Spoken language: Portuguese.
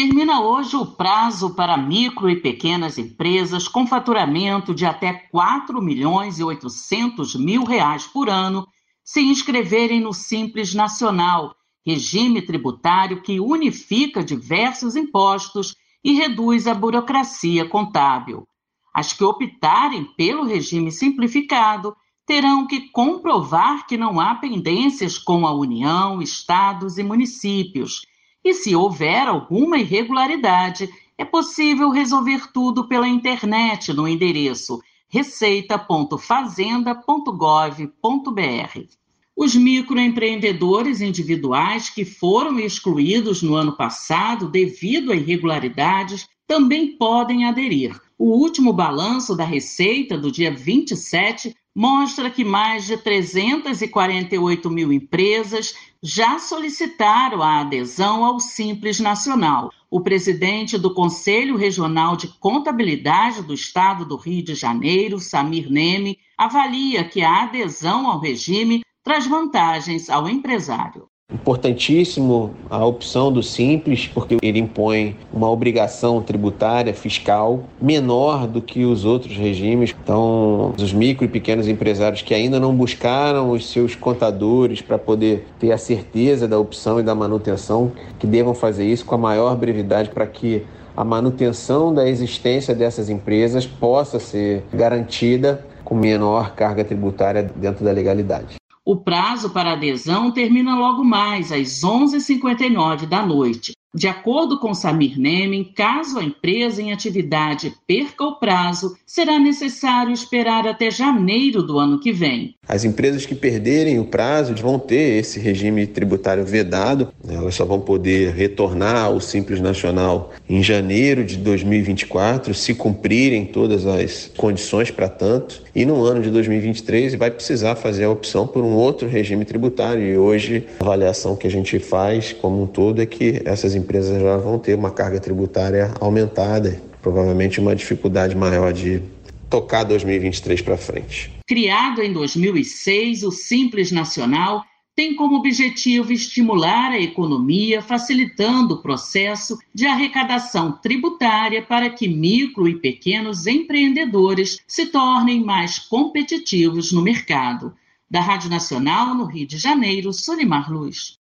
Termina hoje o prazo para micro e pequenas empresas com faturamento de até R$ 4.800.000 por ano se inscreverem no Simples Nacional, regime tributário que unifica diversos impostos e reduz a burocracia contábil. As que optarem pelo regime simplificado terão que comprovar que não há pendências com a União, estados e municípios. E se houver alguma irregularidade, é possível resolver tudo pela internet no endereço receita.fazenda.gov.br. Os microempreendedores individuais que foram excluídos no ano passado devido a irregularidades também podem aderir. O último balanço da Receita do dia 27 mostra que mais de 348 mil empresas já solicitaram a adesão ao Simples Nacional. O presidente do Conselho Regional de Contabilidade do Estado do Rio de Janeiro, Samir Neme, avalia que a adesão ao regime traz vantagens ao empresário. Importantíssimo a opção do Simples, porque ele impõe uma obrigação tributária fiscal menor do que os outros regimes. Então, os micro e pequenos empresários que ainda não buscaram os seus contadores para poder ter a certeza da opção e da manutenção, que devam fazer isso com a maior brevidade para que a manutenção da existência dessas empresas possa ser garantida com menor carga tributária dentro da legalidade. O prazo para adesão termina logo mais, às 11h59 da noite. De acordo com Samir Neme, caso a empresa em atividade perca o prazo, será necessário esperar até janeiro do ano que vem. As empresas que perderem o prazo vão ter esse regime tributário vedado, elas só vão poder retornar ao Simples Nacional em janeiro de 2024, se cumprirem todas as condições para tanto, e no ano de 2023 vai precisar fazer a opção por um outro regime tributário. E hoje a avaliação que a gente faz como um todo é que essas empresas já vão ter uma carga tributária aumentada, provavelmente uma dificuldade maior de tocar 2023 para frente. Criado em 2006, o Simples Nacional tem como objetivo estimular a economia, facilitando o processo de arrecadação tributária para que micro e pequenos empreendedores se tornem mais competitivos no mercado. Da Rádio Nacional, no Rio de Janeiro, Solimar Luz.